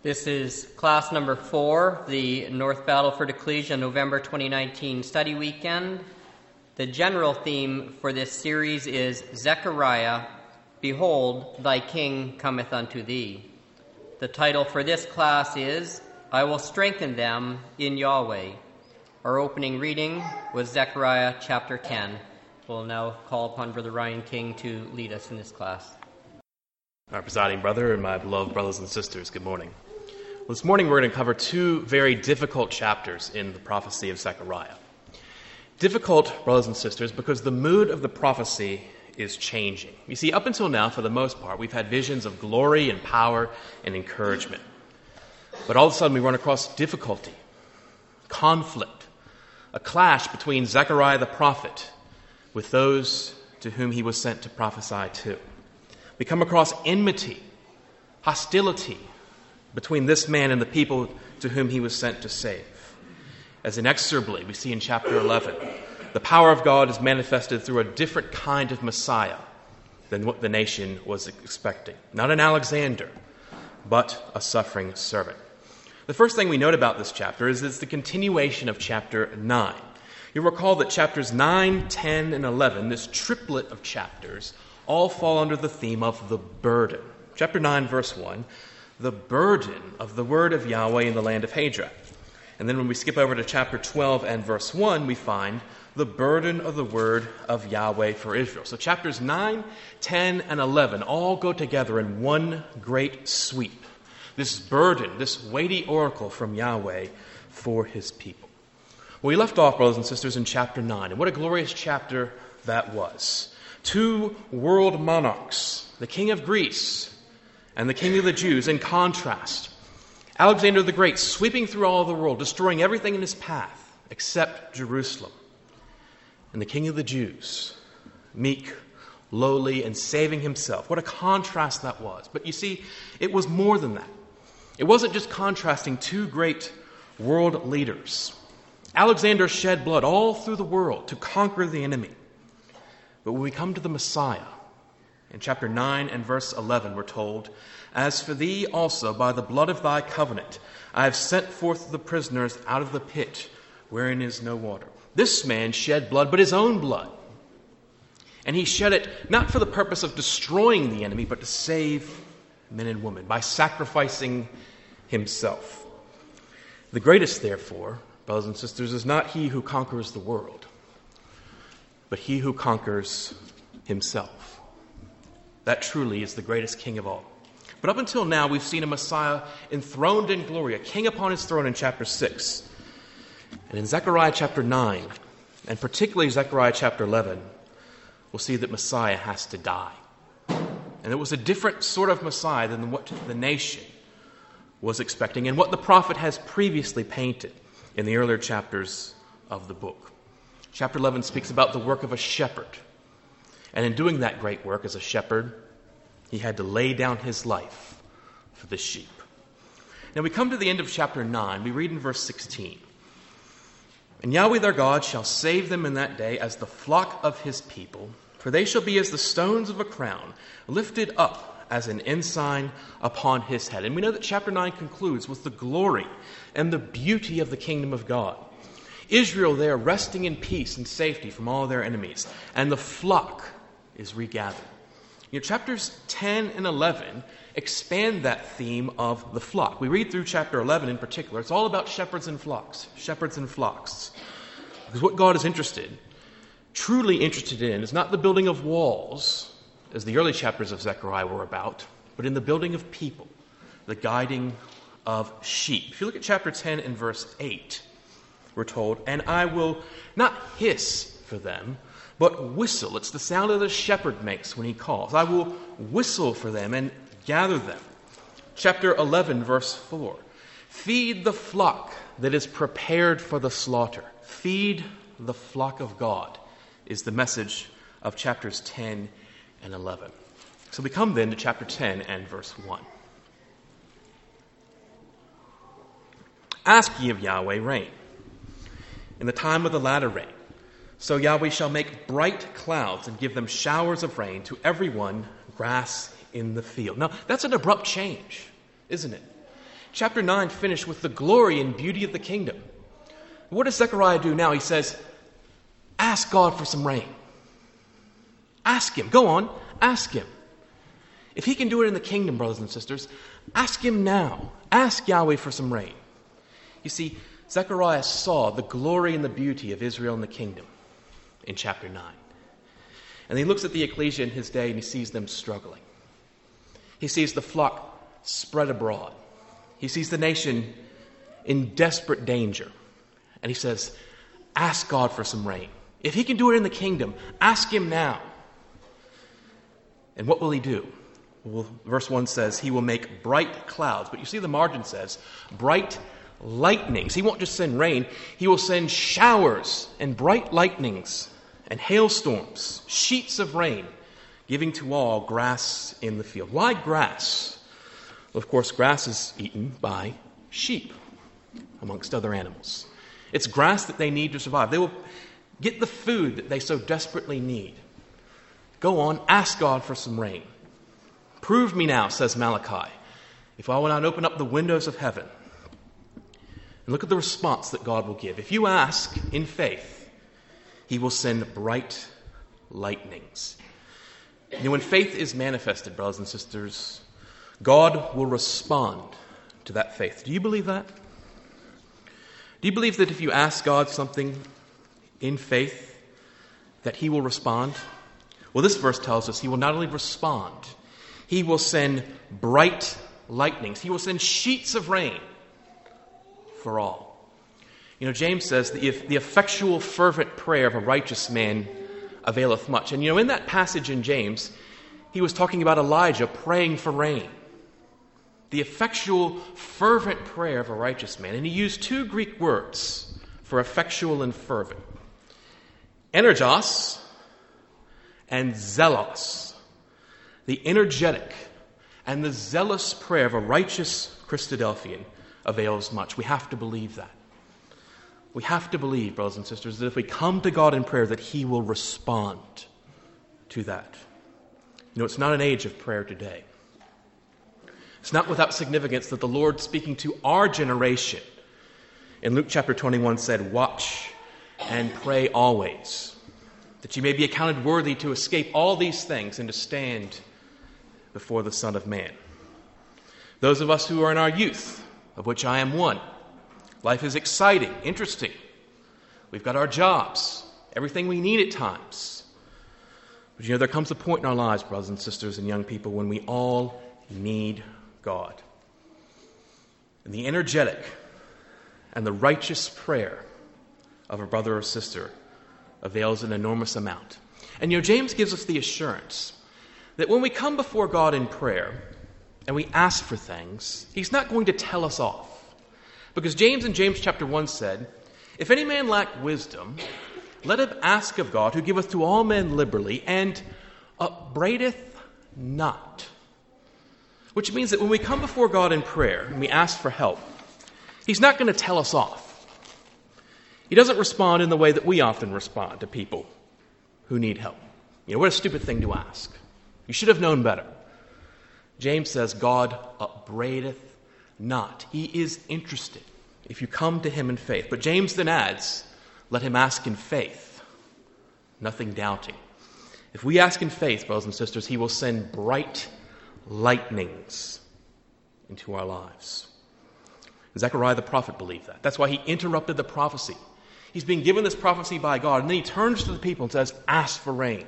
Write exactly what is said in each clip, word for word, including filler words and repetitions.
This is class number four, the North Battleford Ecclesia November twenty nineteen study weekend. The general theme for this series is Zechariah, Behold, thy king cometh unto thee. The title for this class is, I will strengthen them in Yahweh. Our opening reading was Zechariah chapter ten. We'll now call upon Brother Ryan King to lead us in this class. Our presiding brother and my beloved brothers and sisters, good morning. Well, this morning we're going to cover two very difficult chapters in the prophecy of Zechariah. Difficult, brothers and sisters, because the mood of the prophecy is changing. You see, up until now, for the most part, we've had visions of glory and power and encouragement. But all of a sudden we run across difficulty, conflict, a clash between Zechariah the prophet with those to whom he was sent to prophesy to. We come across enmity, hostility between this man and the people to whom he was sent to save. As inexorably we see in chapter eleven, the power of God is manifested through a different kind of Messiah than what the nation was expecting. Not an Alexander, but a suffering servant. The first thing we note about this chapter is it's the continuation of chapter nine. You'll recall that chapters nine, ten, and eleven, this triplet of chapters, all fall under the theme of the burden. Chapter nine, verse one, the burden of the word of Yahweh in the land of Hadrach. And then when we skip over to chapter twelve and verse one, we find the burden of the word of Yahweh for Israel. So chapters nine, ten, and eleven all go together in one great sweep. This burden, this weighty oracle from Yahweh for his people. Well, we left off, brothers and sisters, in chapter nine, and what a glorious chapter that was. Two world monarchs, the king of Greece and the king of the Jews, in contrast. Alexander the Great sweeping through all of the world, destroying everything in his path except Jerusalem. And the king of the Jews, meek, lowly, and saving himself. What a contrast that was. But you see, it was more than that. It wasn't just contrasting two great world leaders. Alexander shed blood all through the world to conquer the enemy. But when we come to the Messiah, in chapter nine and verse eleven, we're told, As for thee also, by the blood of thy covenant, I have sent forth the prisoners out of the pit, wherein is no water. This man shed blood, but his own blood. And he shed it not for the purpose of destroying the enemy, but to save men and women by sacrificing himself. The greatest, therefore, brothers and sisters, is not he who conquers the world, but he who conquers himself. That truly is the greatest king of all. But up until now, we've seen a Messiah enthroned in glory, a king upon his throne in chapter six. And in Zechariah chapter nine, and particularly Zechariah chapter eleven, we'll see that Messiah has to die. And it was a different sort of Messiah than what the nation was expecting and what the prophet has previously painted in the earlier chapters of the book. Chapter eleven speaks about the work of a shepherd. And in doing that great work as a shepherd, he had to lay down his life for the sheep. Now we come to the end of chapter nine. We read in verse sixteen. And Yahweh their God shall save them in that day as the flock of his people, for they shall be as the stones of a crown, lifted up as an ensign upon his head. And we know that chapter nine concludes with the glory and the beauty of the kingdom of God. Israel there resting in peace and safety from all their enemies, and the flock is regathered. You know, chapters ten and eleven expand that theme of the flock. We read through chapter eleven in particular. It's all about shepherds and flocks, shepherds and flocks. Because what God is interested, truly interested in, is not the building of walls, as the early chapters of Zechariah were about, but in the building of people, the guiding of sheep. If you look at chapter ten and verse eight, we're told, And I will not hiss for them, but whistle. It's the sound that the shepherd makes when he calls. I will whistle for them and gather them. Chapter eleven, verse four. Feed the flock that is prepared for the slaughter. Feed the flock of God is the message of chapters ten and eleven. So we come then to chapter ten and verse one. Ask ye of Yahweh rain in the time of the latter rain. So Yahweh shall make bright clouds and give them showers of rain to everyone grass in the field. Now, that's an abrupt change, isn't it? Chapter nine finished with the glory and beauty of the kingdom. What does Zechariah do now? He says, ask God for some rain. Ask him. Go on, ask him. If he can do it in the kingdom, brothers and sisters, ask him now. Ask Yahweh for some rain. You see, Zechariah saw the glory and the beauty of Israel and the kingdom in chapter nine. And he looks at the ecclesia in his day and he sees them struggling. He sees the flock spread abroad. He sees the nation in desperate danger. And he says, ask God for some rain. If he can do it in the kingdom, ask him now. And what will he do? Well, verse one says, he will make bright clouds. But you see the margin says, bright lightnings. He won't just send rain. He will send showers and bright lightnings and hailstorms, sheets of rain, giving to all grass in the field. Why grass? Well, of course, grass is eaten by sheep, amongst other animals. It's grass that they need to survive. They will get the food that they so desperately need. Go on, ask God for some rain. Prove me now, says Malachi, if I will not open up the windows of heaven. And look at the response that God will give. If you ask in faith, he will send bright lightnings. You know, when faith is manifested, brothers and sisters, God will respond to that faith. Do you believe that? Do you believe that if you ask God something in faith, that he will respond? Well, this verse tells us he will not only respond, he will send bright lightnings. He will send sheets of rain for all. You know, James says that if the effectual, fervent prayer of a righteous man availeth much. And you know, in that passage in James, he was talking about Elijah praying for rain. The effectual, fervent prayer of a righteous man. And he used two Greek words for effectual and fervent. Energos and zealous. The energetic and the zealous prayer of a righteous Christadelphian avails much. We have to believe that. We have to believe, brothers and sisters, that if we come to God in prayer, that he will respond to that. You know, it's not an age of prayer today. It's not without significance that the Lord, speaking to our generation, in Luke chapter twenty-one said, watch and pray always, that you may be accounted worthy to escape all these things and to stand before the Son of Man. Those of us who are in our youth, of which I am one, life is exciting, interesting. We've got our jobs, everything we need at times. But you know, there comes a point in our lives, brothers and sisters and young people, when we all need God. And the energetic and the righteous prayer of a brother or sister avails an enormous amount. And you know, James gives us the assurance that when we come before God in prayer and we ask for things, he's not going to tell us off. Because James in James chapter one said, if any man lack wisdom, let him ask of God, who giveth to all men liberally, and upbraideth not. Which means that when we come before God in prayer and we ask for help, he's not going to tell us off. He doesn't respond in the way that we often respond to people who need help. You know, what a stupid thing to ask. You should have known better. James says, God upbraideth not. He is interested if you come to him in faith. But James then adds, let him ask in faith, nothing doubting. If we ask in faith, brothers and sisters, he will send bright lightnings into our lives. Zechariah the prophet believed that. That's why he interrupted the prophecy. He's being given this prophecy by God, and then he turns to the people and says, ask for rain.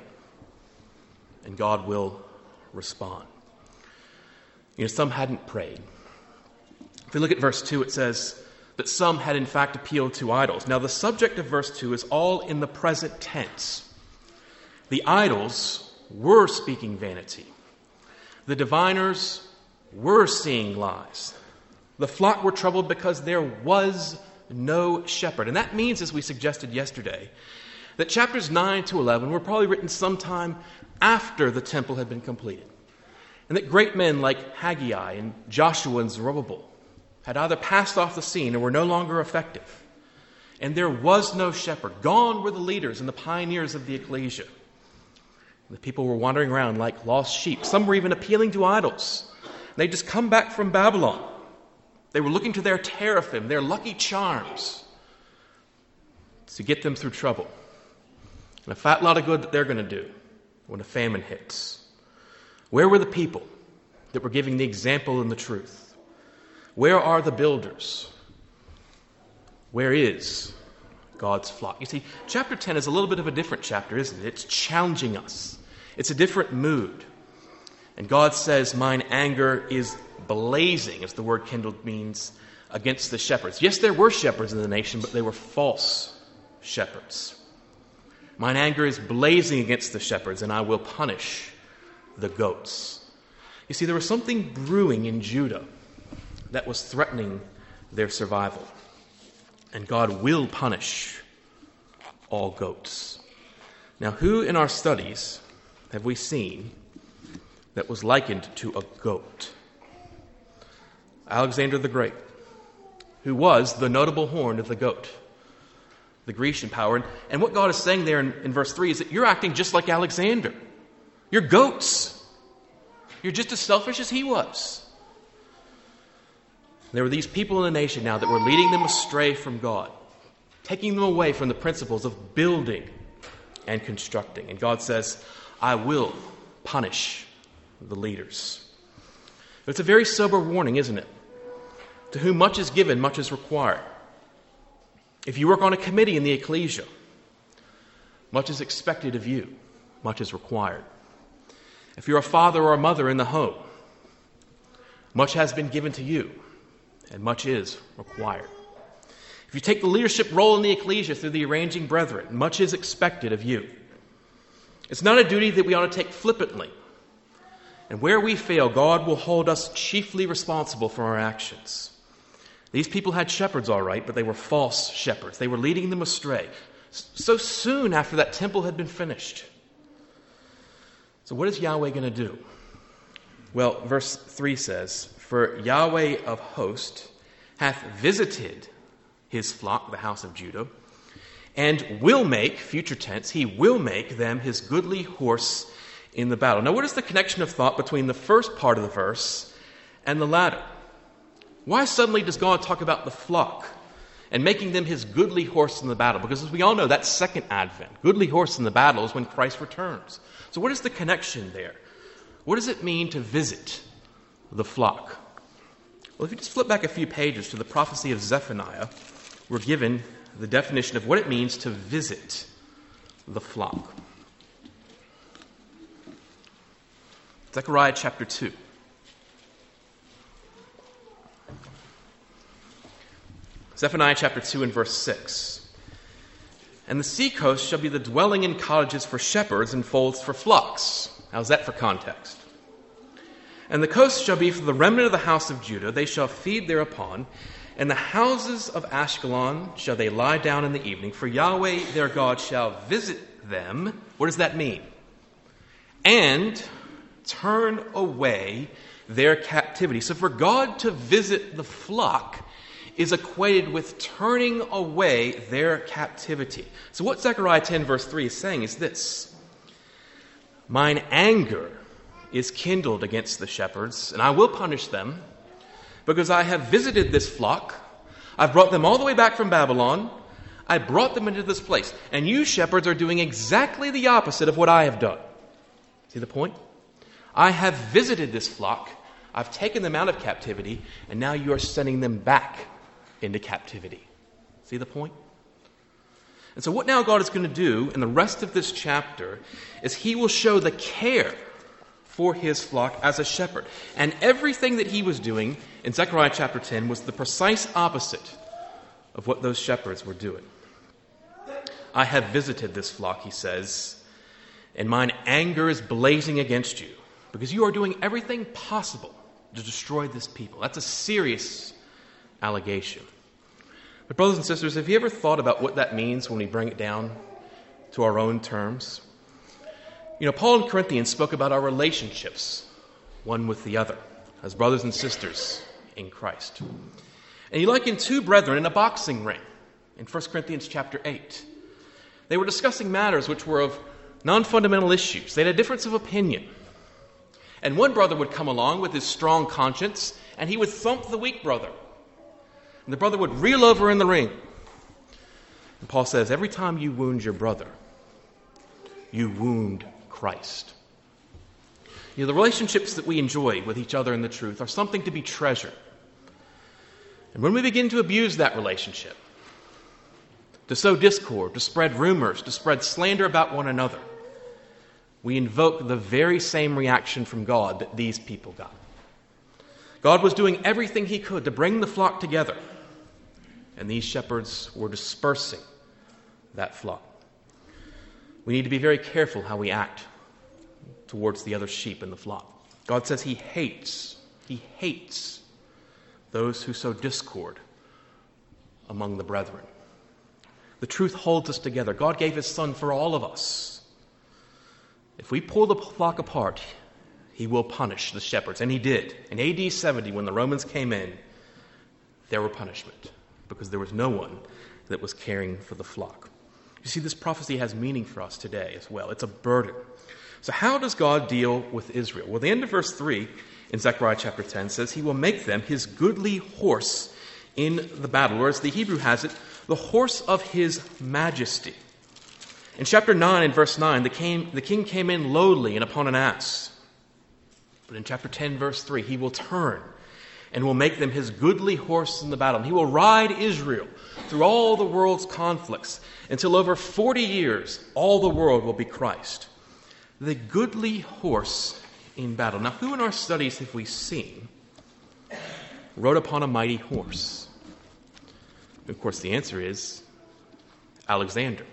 And God will respond. You know, some hadn't prayed. If we look at verse two, it says that some had in fact appealed to idols. Now the subject of verse two is all in the present tense. The idols were speaking vanity. The diviners were seeing lies. The flock were troubled because there was no shepherd. And that means, as we suggested yesterday, that chapters nine to eleven were probably written sometime after the temple had been completed. And that great men like Haggai and Joshua and Zerubbabel had either passed off the scene or were no longer effective. And there was no shepherd. Gone were the leaders and the pioneers of the ecclesia. The people were wandering around like lost sheep. Some were even appealing to idols. They'd just come back from Babylon. They were looking to their teraphim, their lucky charms, to get them through trouble. And a fat lot of good that they're going to do when a famine hits. Where were the people that were giving the example and the truth? Where are the builders? Where is God's flock? You see, chapter ten is a little bit of a different chapter, isn't it? It's challenging us. It's a different mood. And God says, mine anger is blazing, as the word kindled means, against the shepherds. Yes, there were shepherds in the nation, but they were false shepherds. Mine anger is blazing against the shepherds, and I will punish the goats. You see, there was something brewing in Judah that was threatening their survival. And God will punish all goats. Now, who in our studies have we seen that was likened to a goat? Alexander the Great, who was the notable horn of the goat, the Grecian power. And, and what God is saying there in, in verse three is that you're acting just like Alexander. You're goats. You're just as selfish as he was. There were these people in the nation now that were leading them astray from God, taking them away from the principles of building and constructing. And God says, I will punish the leaders. But it's a very sober warning, isn't it? To whom much is given, much is required. If you work on a committee in the ecclesia, much is expected of you, much is required. If you're a father or a mother in the home, much has been given to you, and much is required. If you take the leadership role in the ecclesia through the arranging brethren, much is expected of you. It's not a duty that we ought to take flippantly. And where we fail, God will hold us chiefly responsible for our actions. These people had shepherds, all right, but they were false shepherds. They were leading them astray so soon after that temple had been finished. So what is Yahweh going to do? Well, verse three says, for Yahweh of hosts hath visited his flock, the house of Judah, and will make, future tense, he will make them his goodly horse in the battle. Now, what is the connection of thought between the first part of the verse and the latter? Why suddenly does God talk about the flock and making them his goodly horse in the battle? Because as we all know, that's second advent. Goodly horse in the battle is when Christ returns. So what is the connection there? What does it mean to visit the flock? Well, if you just flip back a few pages to the prophecy of Zephaniah, we're given the definition of what it means to visit the flock. Zechariah chapter two. Zephaniah chapter two and verse six. And the seacoast shall be the dwelling in cottages for shepherds and folds for flocks. How's that for context? And the coast shall be for the remnant of the house of Judah. They shall feed thereupon. And the houses of Ashkelon shall they lie down in the evening. For Yahweh their God shall visit them. What does that mean? And turn away their captivity. So for God to visit the flock is equated with turning away their captivity. So what Zechariah ten verse three is saying is this. Mine anger is kindled against the shepherds, and I will punish them, because I have visited this flock. I've brought them all the way back from Babylon. I brought them into this place. And you shepherds are doing exactly the opposite of what I have done. See the point? I have visited this flock. I've taken them out of captivity, and now you are sending them back into captivity. See the point? And so what now God is going to do in the rest of this chapter is he will show the care for his flock as a shepherd. And everything that he was doing in Zechariah chapter ten was the precise opposite of what those shepherds were doing. I have visited this flock, he says, and mine anger is blazing against you, because you are doing everything possible to destroy this people. That's a serious allegation. But brothers and sisters, have you ever thought about what that means when we bring it down to our own terms? You know, Paul in Corinthians spoke about our relationships, one with the other, as brothers and sisters in Christ. And he likened two brethren in a boxing ring in First Corinthians chapter eight. They were discussing matters which were of non-fundamental issues. They had a difference of opinion. And one brother would come along with his strong conscience, and he would thump the weak brother And the brother would reel over in the ring. And Paul says, every time you wound your brother, you wound Christ. You know, the relationships that we enjoy with each other in the truth are something to be treasured. And when we begin to abuse that relationship, to sow discord, to spread rumors, to spread slander about one another, we invoke the very same reaction from God that these people got. God was doing everything he could to bring the flock together, and these shepherds were dispersing that flock. We need to be very careful how we act towards the other sheep in the flock. God says he hates, he hates those who sow discord among the brethren. The truth holds us together. God gave his Son for all of us. If we pull the flock apart, he will punish the shepherds. And he did. In A D seventy, when the Romans came in, there were punishment because there was no one that was caring for the flock. You see, this prophecy has meaning for us today as well. It's a burden. So how does God deal with Israel? Well, the end of verse three in Zechariah chapter ten says he will make them his goodly horse in the battle, or as the Hebrew has it, the horse of his majesty. In chapter nine and verse nine, the king, the king came in lowly and upon an ass. But in chapter ten, verse three, he will turn and will make them his goodly horse in the battle. And he will ride Israel through all the world's conflicts until over forty years all the world will be Christ. The goodly horse in battle. Now, who in our studies have we seen rode upon a mighty horse? Of course, the answer is Alexander.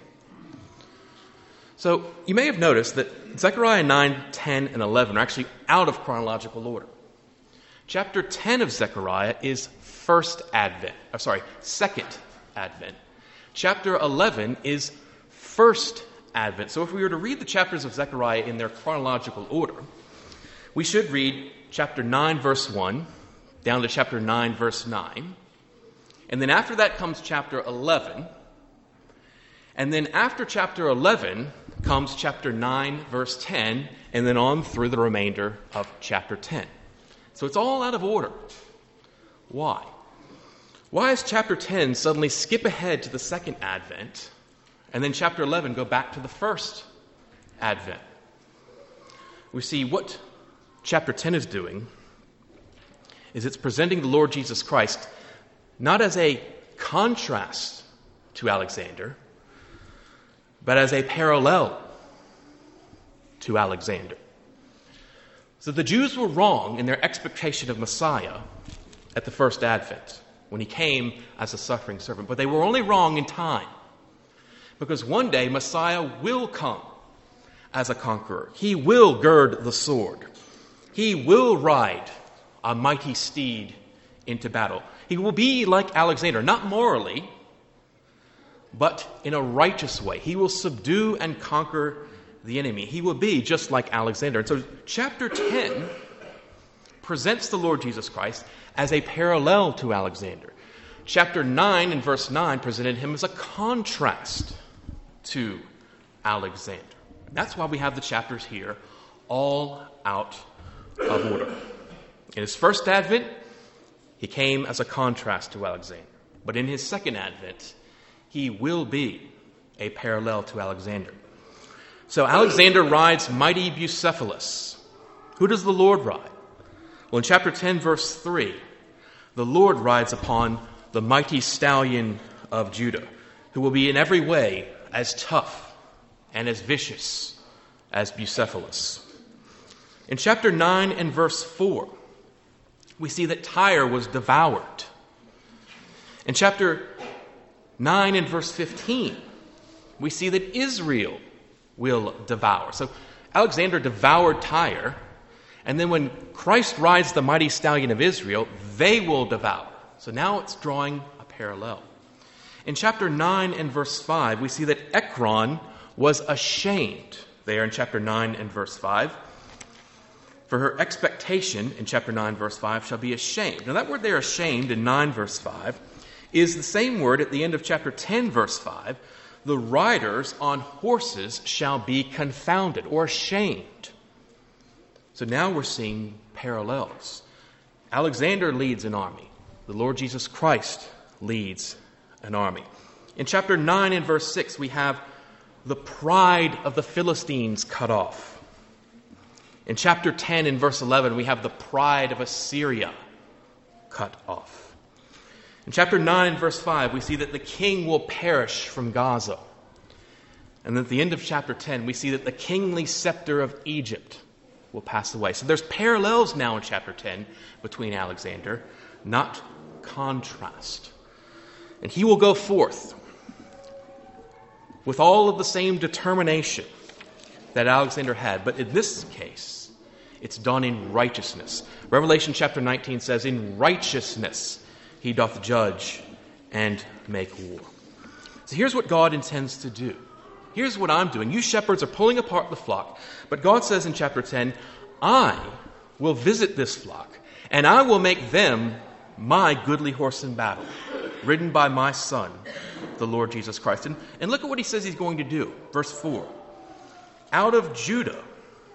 So you may have noticed that Zechariah nine, ten, and eleven are actually out of chronological order. Chapter ten of Zechariah is first Advent. Oh, sorry, second Advent. Chapter eleven is first Advent. So if we were to read the chapters of Zechariah in their chronological order, we should read chapter nine, verse one, down to chapter nine, verse nine. And then after that comes chapter eleven. And then after chapter eleven comes chapter nine, verse ten, and then on through the remainder of chapter ten. So it's all out of order. Why? Why does chapter ten suddenly skip ahead to the second Advent, and then chapter eleven go back to the first Advent? We see what chapter ten is doing is it's presenting the Lord Jesus Christ not as a contrast to Alexander, but as a parallel to Alexander. So the Jews were wrong in their expectation of Messiah at the first Advent, when he came as a suffering servant. But they were only wrong in time, because one day Messiah will come as a conqueror. He will gird the sword. He will ride a mighty steed into battle. He will be like Alexander, not morally, but in a righteous way. He will subdue and conquer the enemy. He will be just like Alexander. And so chapter ten presents the Lord Jesus Christ as a parallel to Alexander. Chapter nine and verse nine presented him as a contrast to Alexander. That's why we have the chapters here all out of order. In his first Advent, he came as a contrast to Alexander. But in his second Advent, he will be a parallel to Alexander. So Alexander rides mighty Bucephalus. Who does the Lord ride? Well, in chapter ten, verse three, the Lord rides upon the mighty stallion of Judah, who will be in every way as tough and as vicious as Bucephalus. In chapter nine and verse four, we see that Tyre was devoured. In chapter nine and verse fifteen, we see that Israel will devour. So Alexander devoured Tyre, and then when Christ rides the mighty stallion of Israel, they will devour. So now it's drawing a parallel. In chapter nine and verse five, we see that Ekron was ashamed. There in chapter nine and verse five. For her expectation, in chapter nine, verse five, shall be ashamed. Now that word there, ashamed, in nine, verse five, is the same word at the end of chapter ten, verse five. The riders on horses shall be confounded or ashamed. So now we're seeing parallels. Alexander leads an army. The Lord Jesus Christ leads an army. In chapter nine and verse six, we have the pride of the Philistines cut off. In chapter ten and verse eleven, we have the pride of Assyria cut off. In chapter nine and verse five, we see that the king will perish from Gaza. And at the end of chapter ten, we see that the kingly scepter of Egypt will pass away. So there's parallels now in chapter ten between Alexander, not contrast. And he will go forth with all of the same determination that Alexander had. But in this case, it's done in righteousness. Revelation chapter nineteen says, in righteousness he doth judge and make war. So here's what God intends to do. Here's what I'm doing. You shepherds are pulling apart the flock. But God says in chapter ten, I will visit this flock, and I will make them my goodly horse in battle, ridden by my Son, the Lord Jesus Christ. And, and look at what he says he's going to do. Verse four. Out of Judah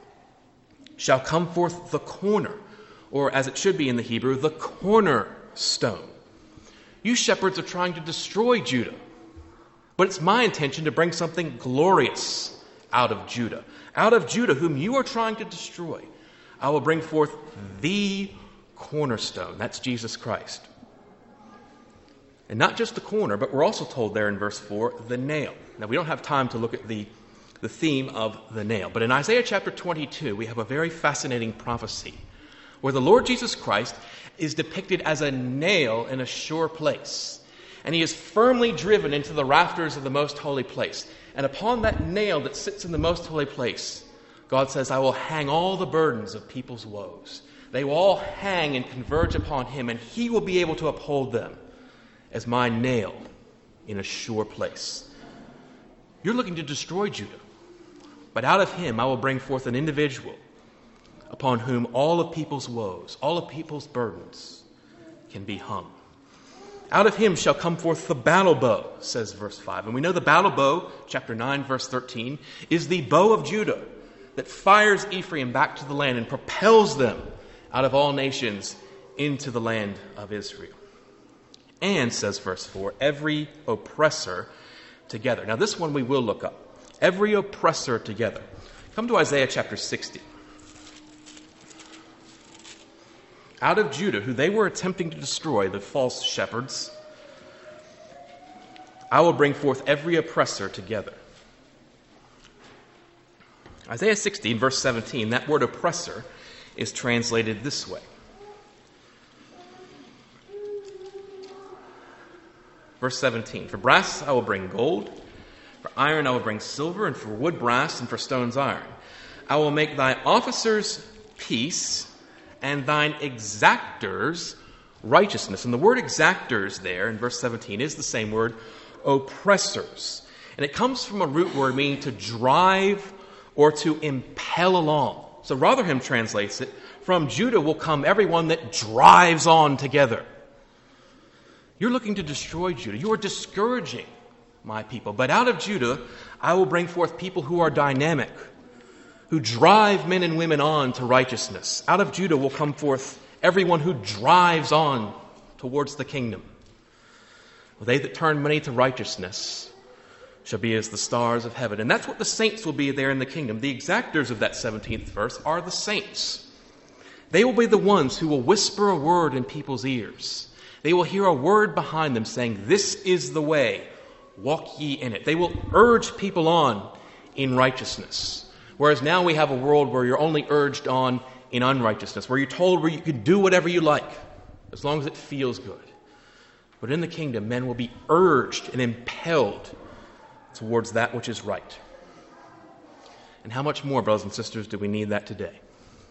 shall come forth the corner, or as it should be in the Hebrew, the cornerstone. You shepherds are trying to destroy Judah. But it's my intention to bring something glorious out of Judah. Out of Judah, whom you are trying to destroy, I will bring forth the cornerstone. That's Jesus Christ. And not just the corner, but we're also told there in verse four, the nail. Now, we don't have time to look at the, the theme of the nail. But in Isaiah chapter twenty-two, we have a very fascinating prophecy where the Lord Jesus Christ is depicted as a nail in a sure place. And he is firmly driven into the rafters of the most holy place. And upon that nail that sits in the most holy place, God says, I will hang all the burdens of people's woes. They will all hang and converge upon him, and he will be able to uphold them as my nail in a sure place. You're looking to destroy Judah. But out of him I will bring forth an individual upon whom all of people's woes, all of people's burdens can be hung. Out of him shall come forth the battle bow, says verse five. And we know the battle bow, chapter nine, verse thirteen, is the bow of Judah that fires Ephraim back to the land and propels them out of all nations into the land of Israel. And, says verse four, every oppressor together. Now this one we will look up. Every oppressor together. Come to Isaiah chapter sixty. Out of Judah, who they were attempting to destroy, the false shepherds, I will bring forth every oppressor together. Isaiah sixteen, verse seventeen, that word oppressor is translated this way. Verse seventeen, for brass I will bring gold, for iron I will bring silver, and for wood brass, and for stones iron. I will make thy officers peace, and thine exactors righteousness. And the word exactors there in verse seventeen is the same word, oppressors. And it comes from a root word meaning to drive or to impel along. So Rotherham translates it, from Judah will come everyone that drives on together. You're looking to destroy Judah. You are discouraging my people. But out of Judah, I will bring forth people who are dynamic, who drive men and women on to righteousness. Out of Judah will come forth everyone who drives on towards the kingdom. Well, they that turn many to righteousness shall be as the stars of heaven. And that's what the saints will be there in the kingdom. The exactors of that seventeenth verse are the saints. They will be the ones who will whisper a word in people's ears. They will hear a word behind them saying, this is the way, walk ye in it. They will urge people on in righteousness. Whereas now we have a world where you're only urged on in unrighteousness, where you're told where you can do whatever you like, as long as it feels good. But in the kingdom, men will be urged and impelled towards that which is right. And how much more, brothers and sisters, do we need that today?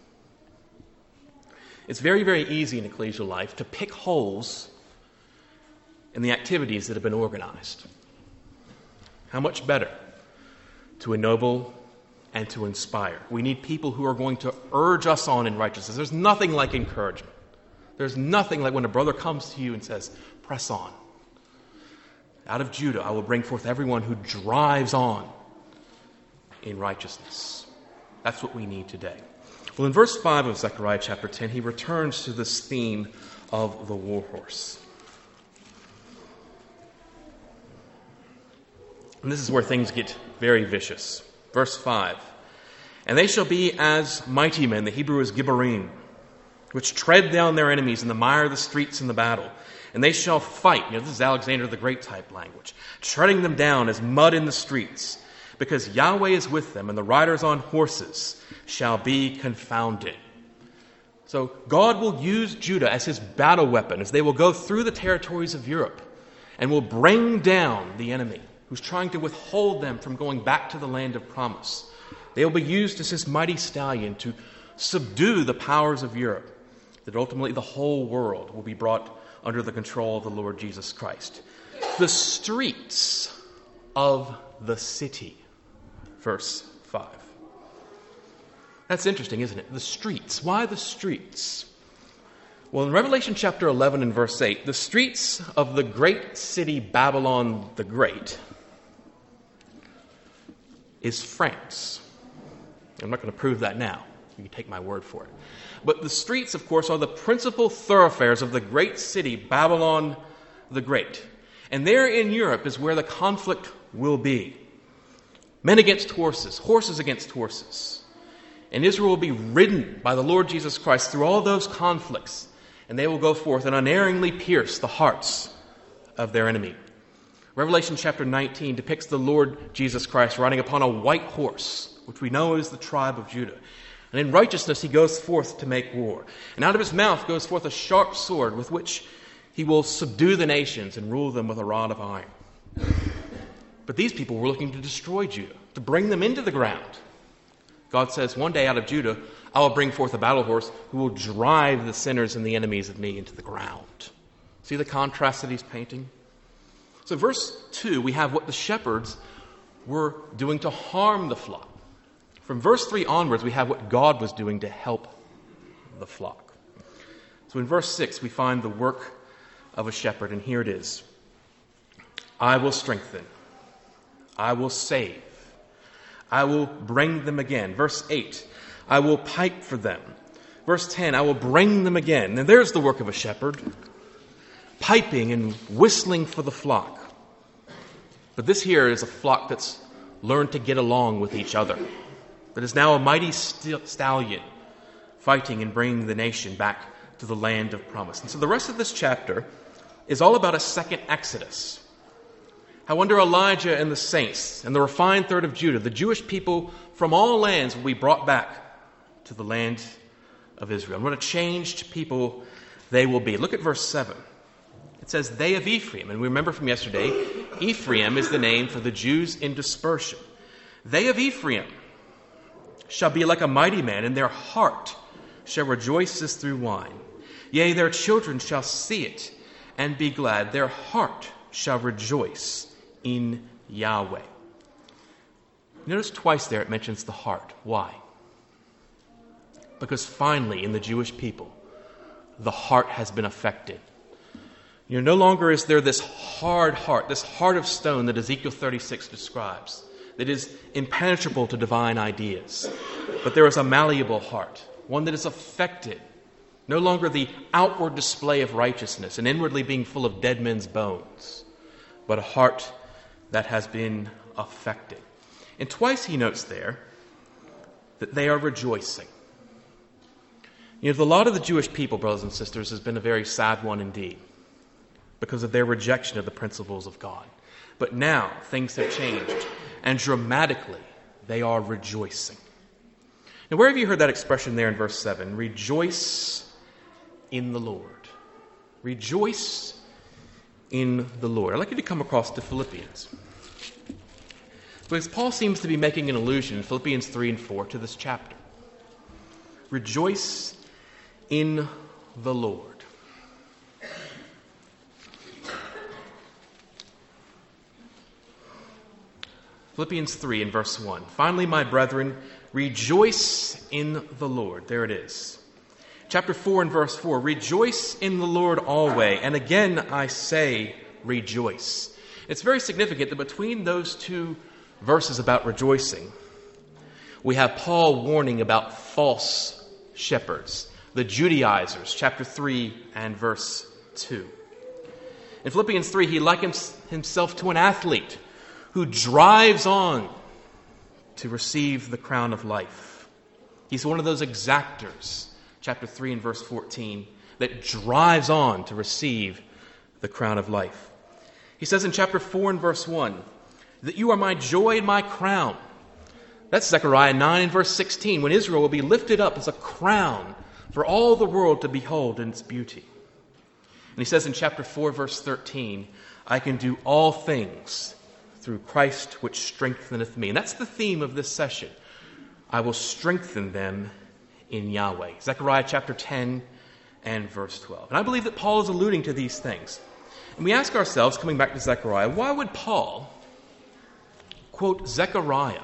It's very, very easy in ecclesial life to pick holes in the activities that have been organized. How much better to ennoble and to inspire. We need people who are going to urge us on in righteousness. There's nothing like encouragement. There's nothing like when a brother comes to you and says, press on. Out of Judah, I will bring forth everyone who drives on in righteousness. That's what we need today. Well, in verse five of Zechariah chapter ten, he returns to this theme of the war horse. And this is where things get very vicious. Verse five. And they shall be as mighty men, the Hebrew is Gibborim, which tread down their enemies in the mire of the streets in the battle. And they shall fight. You know, this is Alexander the Great type language. Treading them down as mud in the streets. Because Yahweh is with them, and the riders on horses shall be confounded. So God will use Judah as his battle weapon as they will go through the territories of Europe and will bring down the enemy who's trying to withhold them from going back to the land of promise. They will be used as his mighty stallion to subdue the powers of Europe, that ultimately the whole world will be brought under the control of the Lord Jesus Christ. The streets of the city, verse five. That's interesting, isn't it? The streets. Why the streets? Well, in Revelation chapter eleven and verse eight, the streets of the great city Babylon the Great is France. I'm not going to prove that now. You can take my word for it. But the streets, of course, are the principal thoroughfares of the great city Babylon the Great. And there in Europe is where the conflict will be. Men against horses, horses against horses. And Israel will be ridden by the Lord Jesus Christ through all those conflicts, and they will go forth and unerringly pierce the hearts of their enemy. Revelation chapter nineteen depicts the Lord Jesus Christ riding upon a white horse, which we know is the tribe of Judah. And in righteousness he goes forth to make war. And out of his mouth goes forth a sharp sword with which he will subdue the nations and rule them with a rod of iron. But these people were looking to destroy Judah, to bring them into the ground. God says, one day out of Judah, I will bring forth a battle horse who will drive the sinners and the enemies of me into the ground. See the contrast that he's painting? So verse two, we have what the shepherds were doing to harm the flock. From verse three onwards, we have what God was doing to help the flock. So in verse six, we find the work of a shepherd, and here it is. I will strengthen. I will save. I will bring them again. Verse eight, I will pipe for them. Verse ten, I will bring them again. And there's the work of a shepherd, piping and whistling for the flock. But this here is a flock that's learned to get along with each other, that is now a mighty st- stallion fighting and bringing the nation back to the land of promise. And so the rest of this chapter is all about a second Exodus. How under Elijah and the saints and the refined third of Judah, the Jewish people from all lands will be brought back to the land of Israel. And what a changed people they will be. Look at verse seven. It says, they of Ephraim. And we remember from yesterday, Ephraim is the name for the Jews in dispersion. They of Ephraim shall be like a mighty man, and their heart shall rejoice as through wine. Yea, their children shall see it and be glad. Their heart shall rejoice in Yahweh. Notice twice there it mentions the heart. Why? Because finally in the Jewish people, the heart has been affected. You know, no longer is there this hard heart, this heart of stone that Ezekiel thirty-six describes, that is impenetrable to divine ideas. But there is a malleable heart, one that is affected, no longer the outward display of righteousness and inwardly being full of dead men's bones, but a heart that has been affected. And twice he notes there that they are rejoicing. You know, the lot of the Jewish people, brothers and sisters, has been a very sad one indeed, because of their rejection of the principles of God. But now things have changed, and dramatically they are rejoicing. Now, where have you heard that expression there in verse seven? Rejoice in the Lord. Rejoice in the Lord. I'd like you to come across to Philippians, because Paul seems to be making an allusion in Philippians three and four to this chapter. Rejoice in the Lord. Philippians three and verse one. Finally, my brethren, rejoice in the Lord. There it is. Chapter four and verse four. Rejoice in the Lord always. And again I say, rejoice. It's very significant that between those two verses about rejoicing, we have Paul warning about false shepherds, the Judaizers, chapter three and verse two. In Philippians three, he likens himself to an athlete who drives on to receive the crown of life. He's one of those exactors, chapter three and verse fourteen, that drives on to receive the crown of life. He says in chapter four and verse one, that you are my joy and my crown. That's Zechariah nine and verse sixteen, when Israel will be lifted up as a crown for all the world to behold in its beauty. And he says in chapter four, verse thirteen, I can do all things through Christ which strengtheneth me. And that's the theme of this session. I will strengthen them in Yahweh. Zechariah chapter ten and verse twelve. And I believe that Paul is alluding to these things. And we ask ourselves, coming back to Zechariah, why would Paul quote Zechariah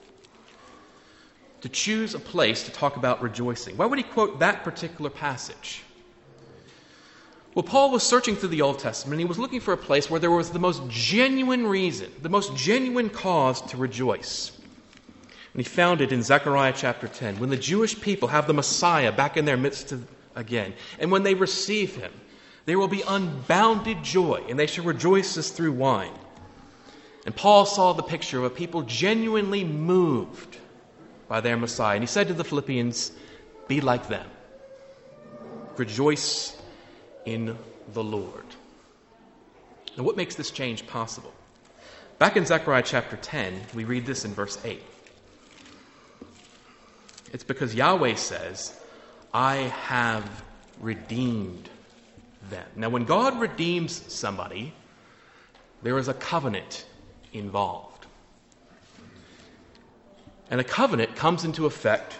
to choose a place to talk about rejoicing? Why would he quote that particular passage? Well, Paul was searching through the Old Testament, and he was looking for a place where there was the most genuine reason, the most genuine cause to rejoice. And he found it in Zechariah chapter ten, when the Jewish people have the Messiah back in their midst again. And when they receive him, there will be unbounded joy, and they shall rejoice as through wine. And Paul saw the picture of a people genuinely moved by their Messiah. And he said to the Philippians, be like them. Rejoice in the Lord. Now, what makes this change possible? Back in Zechariah chapter ten, we read this in verse eight. It's because Yahweh says, I have redeemed them. Now, when God redeems somebody, there is a covenant involved. And a covenant comes into effect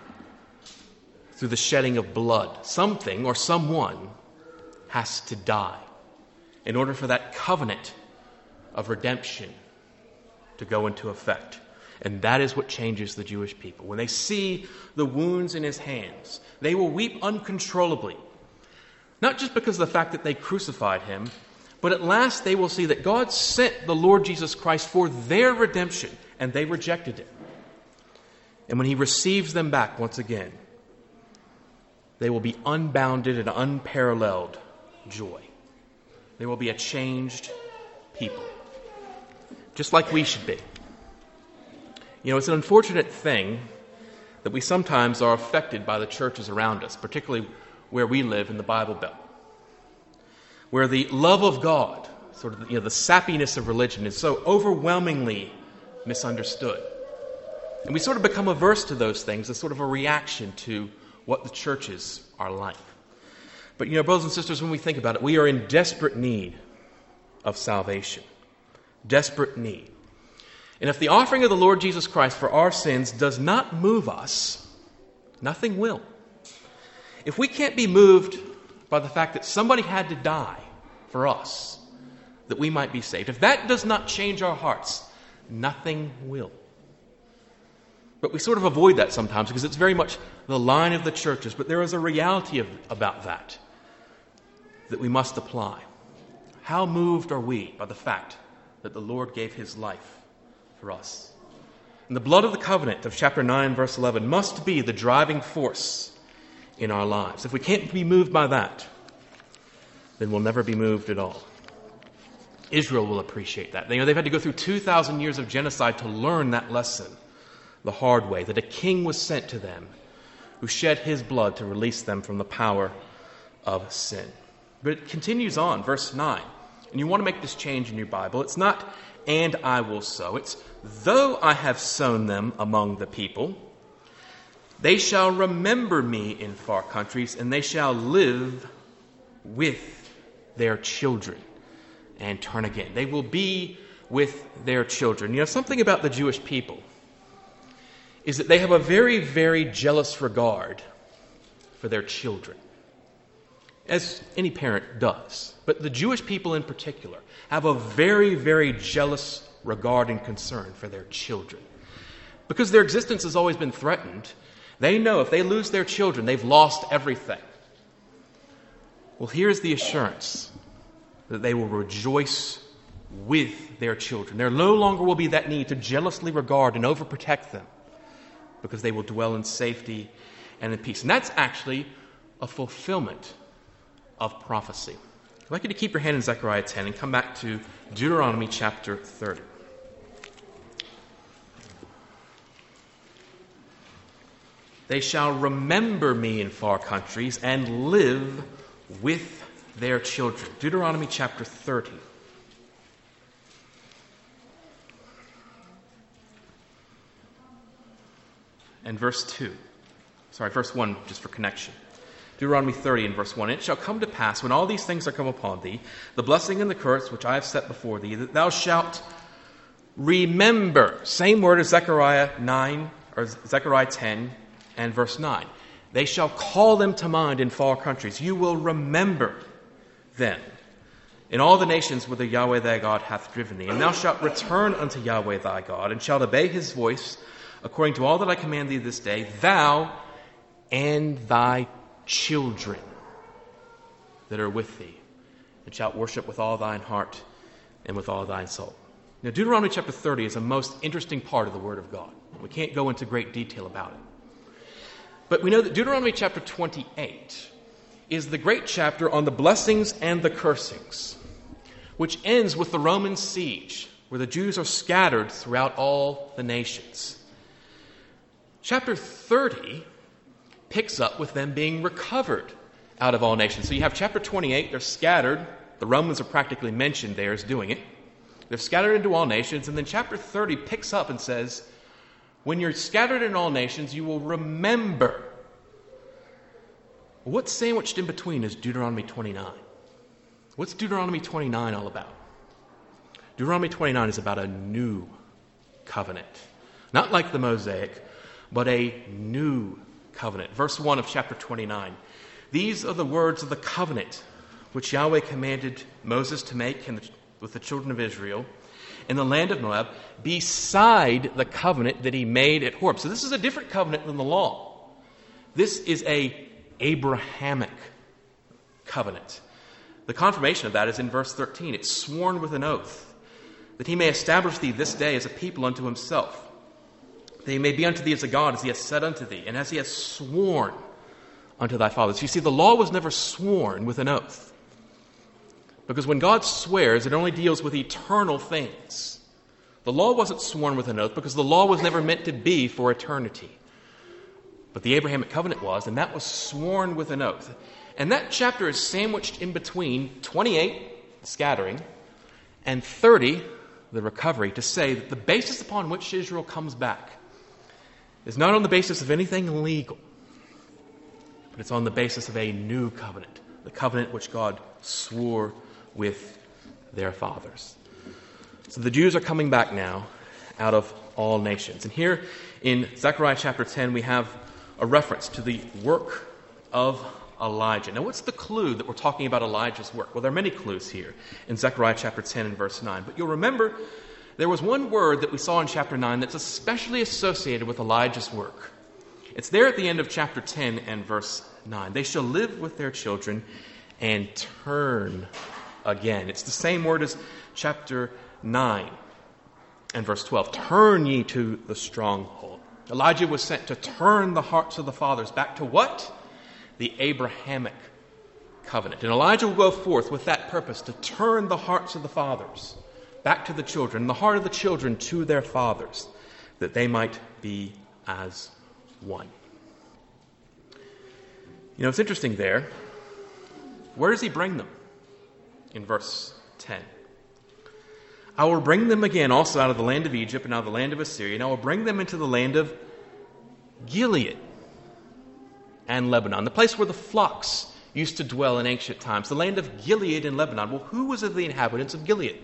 through the shedding of blood. Something or someone has to die in order for that covenant of redemption to go into effect. And that is what changes the Jewish people. When they see the wounds in his hands, they will weep uncontrollably. Not just because of the fact that they crucified him, but at last they will see that God sent the Lord Jesus Christ for their redemption, and they rejected it. And when he receives them back once again, they will be unbounded and unparalleled joy. They will be a changed people, just like we should be. You know, it's an unfortunate thing that we sometimes are affected by the churches around us, particularly where we live in the Bible Belt, where the love of God, sort of, you know, the sappiness of religion is so overwhelmingly misunderstood. And we sort of become averse to those things as sort of a reaction to what the churches are like. But, you know, brothers and sisters, when we think about it, we are in desperate need of salvation. Desperate need. And if the offering of the Lord Jesus Christ for our sins does not move us, nothing will. If we can't be moved by the fact that somebody had to die for us, that we might be saved, if that does not change our hearts, nothing will. But we sort of avoid that sometimes because it's very much the line of the churches. But there is a reality of, about that that we must apply. How moved are we by the fact that the Lord gave his life for us? And the blood of the covenant of chapter nine, verse eleven, must be the driving force in our lives. If we can't be moved by that, then we'll never be moved at all. Israel will appreciate that. You know, they've had to go through two thousand years of genocide to learn that lesson the hard way, that a king was sent to them who shed his blood to release them from the power of sin. But it continues on, verse nine. And you want to make this change in your Bible. It's not, and I will sow. It's, though I have sown them among the people, they shall remember me in far countries, and they shall live with their children and turn again. They will be with their children. You know, something about the Jewish people is that they have a very, very jealous regard for their children, as any parent does. But the Jewish people in particular have a very, very jealous regard and concern for their children. Because their existence has always been threatened, they know if they lose their children, they've lost everything. Well, here's the assurance that they will rejoice with their children. There no longer will be that need to jealously regard and overprotect them, because they will dwell in safety and in peace. And that's actually a fulfillment of prophecy. I'd like you to keep your hand in Zechariah ten and come back to Deuteronomy chapter thirty. They shall remember me in far countries and live with their children. Deuteronomy chapter thirty. And verse two. Sorry, verse one, just for connection. Deuteronomy thirty and verse one. It shall come to pass, when all these things are come upon thee, the blessing and the curse which I have set before thee, that thou shalt remember. Same word as Zechariah nine, or Zechariah ten and verse nine. They shall call them to mind in far countries. You will remember them in all the nations whither Yahweh thy God hath driven thee. And thou shalt return unto Yahweh thy God, and shalt obey his voice, according to all that I command thee this day, thou and thy children that are with thee, and shalt worship with all thine heart and with all thine soul. Now, Deuteronomy chapter thirty is a most interesting part of the Word of God. We can't go into great detail about it. But we know that Deuteronomy chapter twenty-eight is the great chapter on the blessings and the cursings, which ends with the Roman siege, where the Jews are scattered throughout all the nations. Chapter thirty picks up with them being recovered out of all nations. So you have chapter twenty-eight, they're scattered. The Romans are practically mentioned there as doing it. They're scattered into all nations. And then chapter thirty picks up and says, when you're scattered in all nations, you will remember. What's sandwiched in between is Deuteronomy twenty-nine. What's Deuteronomy twenty-nine all about? Deuteronomy twenty-nine is about a new covenant. Not like the Mosaic, but a new covenant. Verse one of chapter twenty-nine. These are the words of the covenant which Yahweh commanded Moses to make in the, with the children of Israel in the land of Moab, beside the covenant that he made at Horeb. So this is a different covenant than the law. This is a Abrahamic covenant. The confirmation of that is in verse thirteen. It's sworn with an oath, that he may establish thee this day as a people unto himself, that he may be unto thee as a God, as he has said unto thee, and as he has sworn unto thy fathers. You see, the law was never sworn with an oath, because when God swears, it only deals with eternal things. The law wasn't sworn with an oath because the law was never meant to be for eternity. But the Abrahamic covenant was, and that was sworn with an oath. And that chapter is sandwiched in between twenty-eight, the scattering, and thirty, the recovery, to say that the basis upon which Israel comes back is not on the basis of anything legal, but it's on the basis of a new covenant, the covenant which God swore with their fathers. So the Jews are coming back now out of all nations. And here in Zechariah chapter ten, we have a reference to the work of Elijah. Now, what's the clue that we're talking about Elijah's work? Well, there are many clues here in Zechariah chapter ten and verse nine. But you'll remember there was one word that we saw in chapter nine that's especially associated with Elijah's work. It's there at the end of chapter ten and verse nine. They shall live with their children and turn again. It's the same word as chapter nine and verse twelve. Turn ye to the stronghold. Elijah was sent to turn the hearts of the fathers back to what? The Abrahamic covenant. And Elijah will go forth with that purpose, to turn the hearts of the fathers back to the children, the heart of the children to their fathers, that they might be as one. You know, it's interesting there. Where does he bring them? In verse ten. I will bring them again also out of the land of Egypt and out of the land of Assyria, and I will bring them into the land of Gilead and Lebanon, the place where the flocks used to dwell in ancient times, the land of Gilead and Lebanon. Well, who was of the inhabitants of Gilead?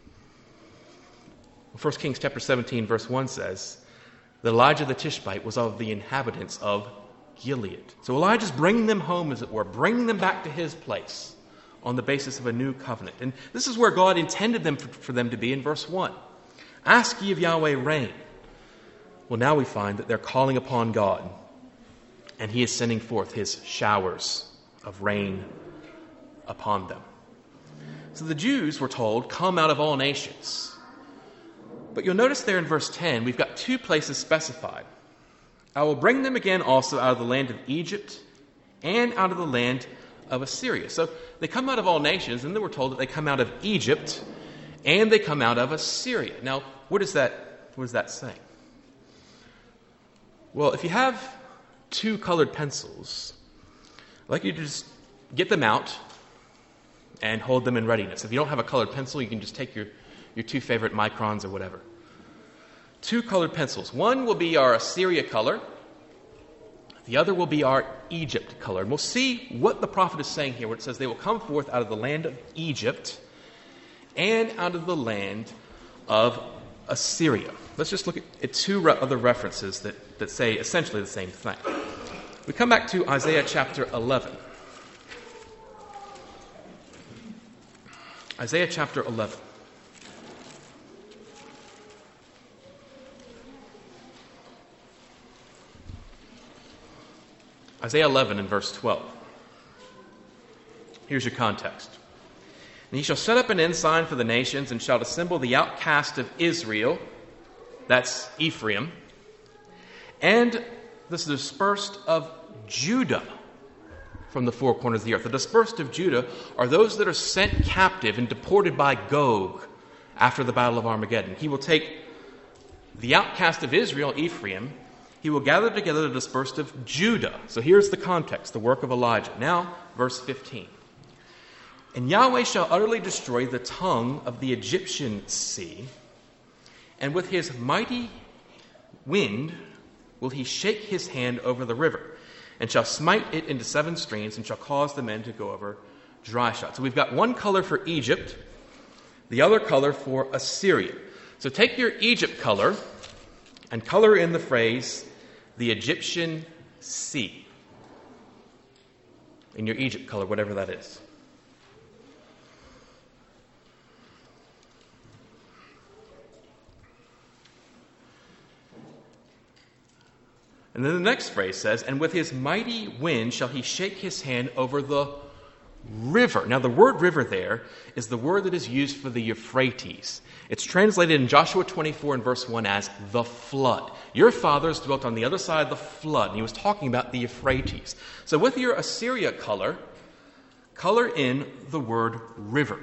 Well, First Kings chapter seventeen, verse one says that Elijah the Tishbite was of the inhabitants of Gilead. So Elijah's bringing them home, as it were, bringing them back to his place on the basis of a new covenant. And this is where God intended them for, for them to be in verse one. Ask ye of Yahweh rain. Well, now we find that they're calling upon God, and he is sending forth his showers of rain upon them. So the Jews were told, come out of all nations. But you'll notice there in verse ten, we've got two places specified. I will bring them again also out of the land of Egypt and out of the land of Assyria. So they come out of all nations, and then we're told that they come out of Egypt and they come out of Assyria. Now, what is that, what does that say? Well, if you have two colored pencils, I'd like you to just get them out and hold them in readiness. If you don't have a colored pencil, you can just take your, your two favorite microns or whatever. Two colored pencils. One will be our Assyria color. The other will be our Egypt color. And we'll see what the prophet is saying here, where it says they will come forth out of the land of Egypt and out of the land of Assyria. Let's just look at, at two re- other references that, that say essentially the same thing. We come back to Isaiah chapter eleven. Isaiah chapter eleven. Isaiah eleven and verse twelve. Here's your context. And he shall set up an ensign for the nations and shall assemble the outcast of Israel, that's Ephraim, and the dispersed of Judah from the four corners of the earth. The dispersed of Judah are those that are sent captive and deported by Gog after the battle of Armageddon. He will take the outcast of Israel, Ephraim. He will gather together the dispersed of Judah. So here's the context, the work of Elijah. Now, verse fifteen. And Yahweh shall utterly destroy the tongue of the Egyptian sea, and with his mighty wind will he shake his hand over the river, and shall smite it into seven streams, and shall cause the men to go over dry shod. So we've got one color for Egypt, the other color for Assyria. So take your Egypt color and color in the phrase, the Egyptian sea, in your Egypt color, whatever that is. And then the next phrase says, and with his mighty wind shall he shake his hand over the river. Now the word river there is the word that is used for the Euphrates. It's translated in Joshua twenty-four and verse one as the flood. Your fathers dwelt on the other side of the flood. And he was talking about the Euphrates. So with your Assyria color, color in the word river.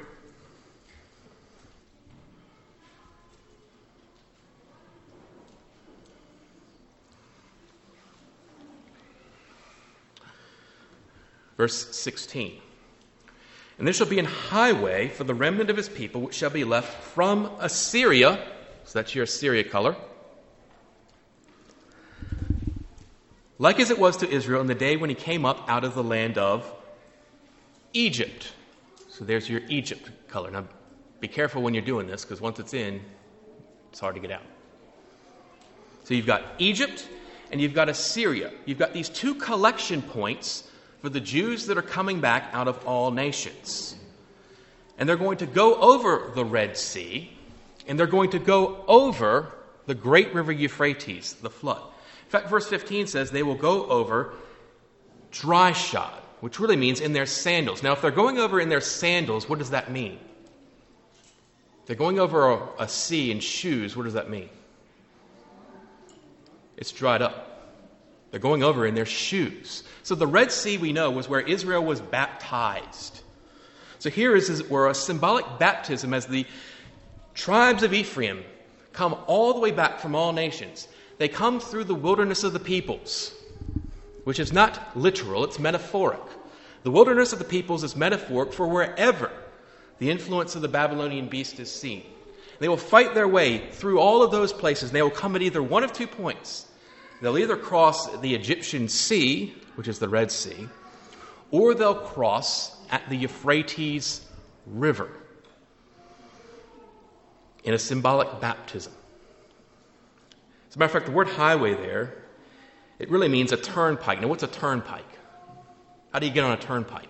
Verse sixteen. And there shall be an highway for the remnant of his people, which shall be left from Assyria. So that's your Assyria color. Like as it was to Israel in the day when he came up out of the land of Egypt. So there's your Egypt color. Now be careful when you're doing this, because once it's in, it's hard to get out. So you've got Egypt and you've got Assyria. You've got these two collection points for the Jews that are coming back out of all nations. And they're going to go over the Red Sea, and they're going to go over the great river Euphrates, the flood. In fact, verse fifteen says they will go over dry shod, which really means in their sandals. Now, if they're going over in their sandals, what does that mean? If they're going over a, a sea in shoes, what does that mean? It's dried up. They're going over in their shoes. So the Red Sea, we know, was where Israel was baptized. So here is, as it were, a symbolic baptism as the tribes of Ephraim come all the way back from all nations. They come through the wilderness of the peoples, which is not literal, it's metaphoric. The wilderness of the peoples is metaphoric for wherever the influence of the Babylonian beast is seen. They will fight their way through all of those places, and they will come at either one of two points. They'll either cross the Egyptian Sea, which is the Red Sea, or they'll cross at the Euphrates River in a symbolic baptism. As a matter of fact, the word highway there, it really means a turnpike. Now, what's a turnpike? How do you get on a turnpike?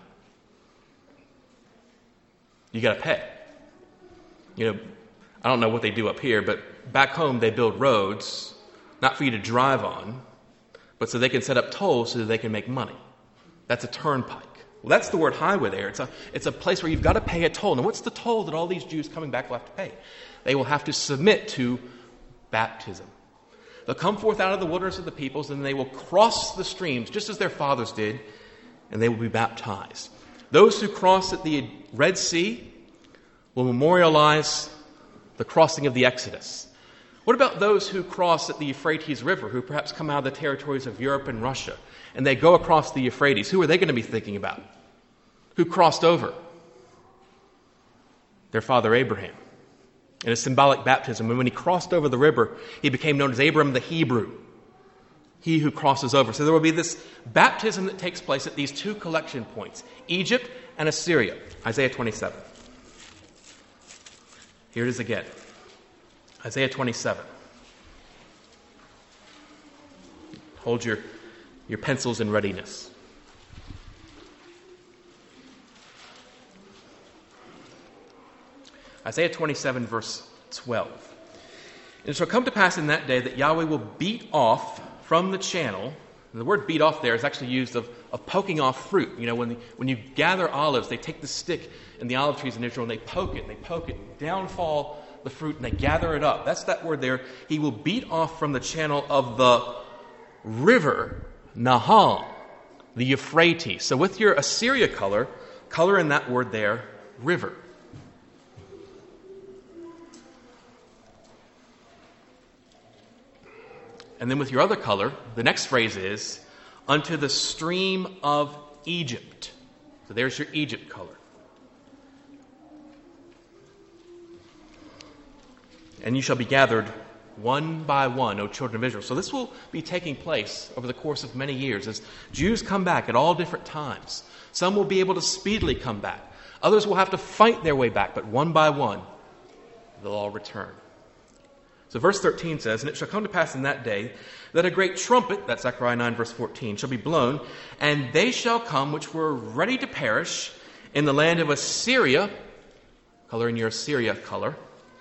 You got to pay. You know, I don't know what they do up here, but back home they build roads, not for you to drive on, but so they can set up tolls so that they can make money. That's a turnpike. Well, that's the word highway there. It's a, it's a place where you've got to pay a toll. Now, what's the toll that all these Jews coming back will have to pay? They will have to submit to baptism. They'll come forth out of the wilderness of the peoples, and they will cross the streams, just as their fathers did, and they will be baptized. Those who cross at the Red Sea will memorialize the crossing of the Exodus, What about those who cross at the Euphrates River, who perhaps come out of the territories of Europe and Russia, and they go across the Euphrates? Who are they going to be thinking about? Who crossed over? Their father Abraham. In a symbolic baptism, and when he crossed over the river, he became known as Abram the Hebrew, he who crosses over. So there will be this baptism that takes place at these two collection points, Egypt and Assyria. Isaiah twenty-seven. Here it is again. Isaiah twenty-seven. Hold your, your pencils in readiness. Isaiah twenty-seven, verse twelve. And it shall come to pass in that day that Yahweh will beat off from the channel. And the word beat off there is actually used of, of poking off fruit. You know, when, the, when you gather olives, they take the stick in the olive trees in Israel and they poke it, and they poke it, down fall the fruit, and they gather it up. That's that word there. He will beat off from the channel of the river Nahal, the Euphrates. So with your Assyria color, color in that word there, river. And then with your other color, the next phrase is, unto the stream of Egypt. So there's your Egypt color. And you shall be gathered one by one, O children of Israel. So this will be taking place over the course of many years as Jews come back at all different times. Some will be able to speedily come back. Others will have to fight their way back, but one by one, they'll all return. So verse thirteen says, and it shall come to pass in that day that a great trumpet, that's Zechariah nine, verse fourteen, shall be blown, and they shall come which were ready to perish in the land of Assyria, color in your Assyria color,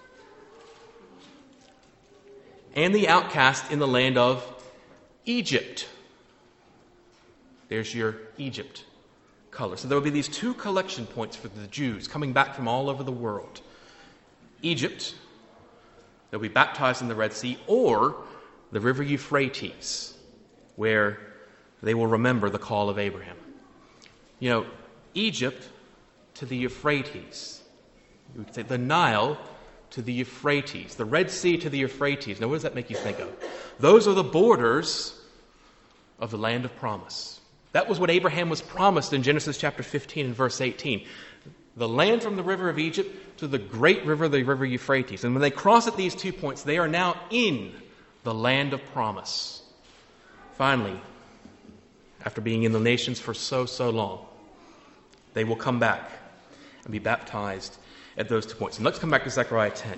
and the outcast in the land of Egypt. There's your Egypt color. So there will be these two collection points for the Jews coming back from all over the world. Egypt, they'll be baptized in the Red Sea, or the river Euphrates, where they will remember the call of Abraham. You know, Egypt to the Euphrates. You could say the Nile to the Euphrates, the Red Sea to the Euphrates. Now, what does that make you think of? Those are the borders of the land of promise. That was what Abraham was promised in Genesis chapter fifteen and verse eighteen. The land from the river of Egypt to the great river, the river Euphrates. And when they cross at these two points, they are now in the land of promise. Finally, after being in the nations for so, so long, they will come back and be baptized at those two points. And let's come back to Zechariah ten.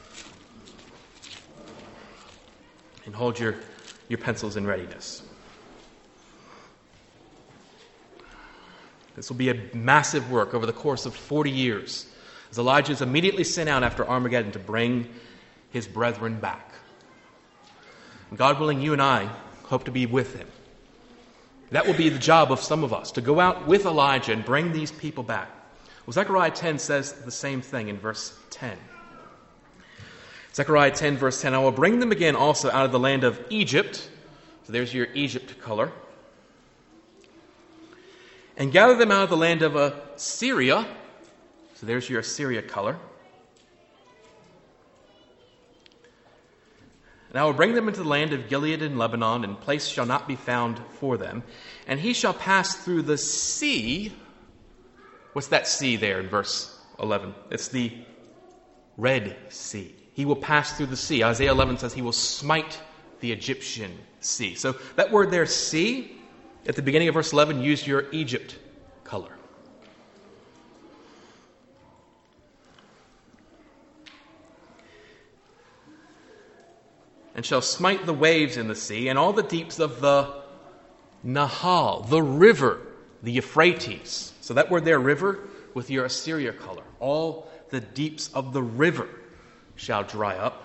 And hold your, your pencils in readiness. This will be a massive work over the course of forty years, as Elijah is immediately sent out after Armageddon to bring his brethren back. And God willing, you and I hope to be with him. That will be the job of some of us, to go out with Elijah and bring these people back. Well, Zechariah ten says the same thing in verse ten. Zechariah ten, verse ten, I will bring them again also out of the land of Egypt. So there's your Egypt color. And gather them out of the land of Assyria. So there's your Assyria color. And I will bring them into the land of Gilead and Lebanon, and place shall not be found for them. And he shall pass through the sea. What's that sea there in verse eleven? It's the Red Sea. He will pass through the sea. Isaiah eleven says he will smite the Egyptian sea. So that word there, sea, at the beginning of verse eleven, use your Egypt color. And shall smite the waves in the sea, and all the deeps of the Nahal, the river, the Euphrates. So that word there, river, with your Assyria color. All the deeps of the river shall dry up.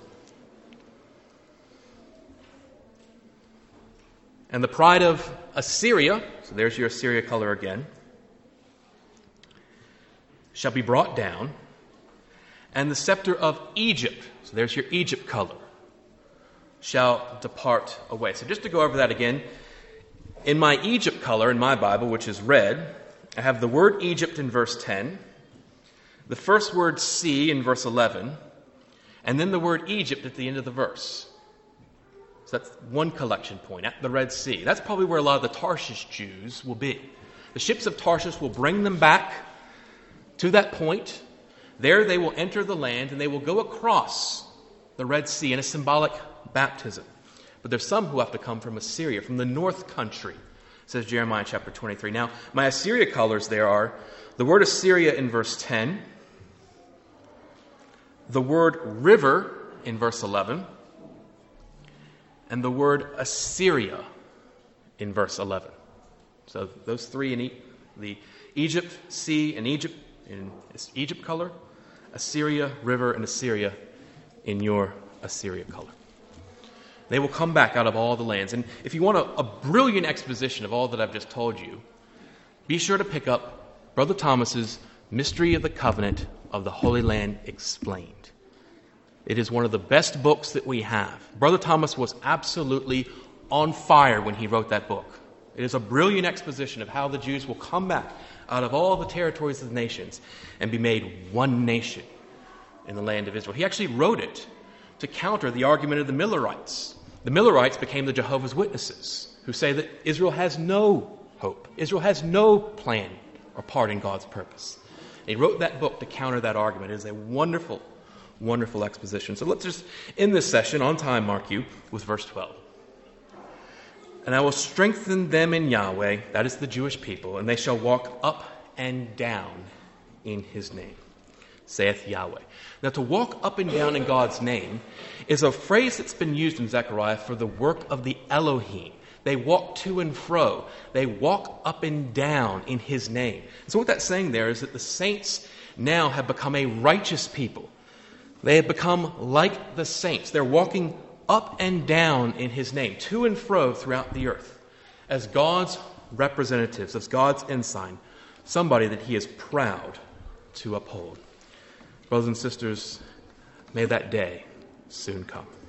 And the pride of Assyria, so there's your Assyria color again, shall be brought down. And the scepter of Egypt, so there's your Egypt color, shall depart away. So just to go over that again, in my Egypt color, in my Bible, which is red, I have the word Egypt in verse ten, the first word sea in verse eleven, and then the word Egypt at the end of the verse. So that's one collection point, at the Red Sea. That's probably where a lot of the Tarshish Jews will be. The ships of Tarshish will bring them back to that point. There they will enter the land, and they will go across the Red Sea in a symbolic baptism. But there's some who have to come from Assyria, from the north country, says Jeremiah chapter twenty-three. Now, my Assyria colors there are the word Assyria in verse ten, the word river in verse eleven, and the word Assyria in verse eleven. So those three in e- the Egypt, sea, and Egypt in Egypt color, Assyria, river, and Assyria in your Assyria color. They will come back out of all the lands. And if you want a, a brilliant exposition of all that I've just told you, be sure to pick up Brother Thomas's Mystery of the Covenant of the Holy Land Explained. It is one of the best books that we have. Brother Thomas was absolutely on fire when he wrote that book. It is a brilliant exposition of how the Jews will come back out of all the territories of the nations and be made one nation in the land of Israel. He actually wrote it to counter the argument of the Millerites. The Millerites became the Jehovah's Witnesses, who say that Israel has no hope. Israel has no plan or part in God's purpose. And he wrote that book to counter that argument. It is a wonderful, wonderful exposition. So let's just end this session, on time, mark you, with verse twelve. And I will strengthen them in Yahweh, that is the Jewish people, and they shall walk up and down in his name, saith Yahweh. Now, to walk up and down in God's name is a phrase that's been used in Zechariah for the work of the Elohim. They walk to and fro. They walk up and down in his name. And so what that's saying there is that the saints now have become a righteous people. They have become like the saints. They're walking up and down in his name, to and fro throughout the earth, as God's representatives, as God's ensign, somebody that he is proud to uphold. Brothers and sisters, may that day soon come.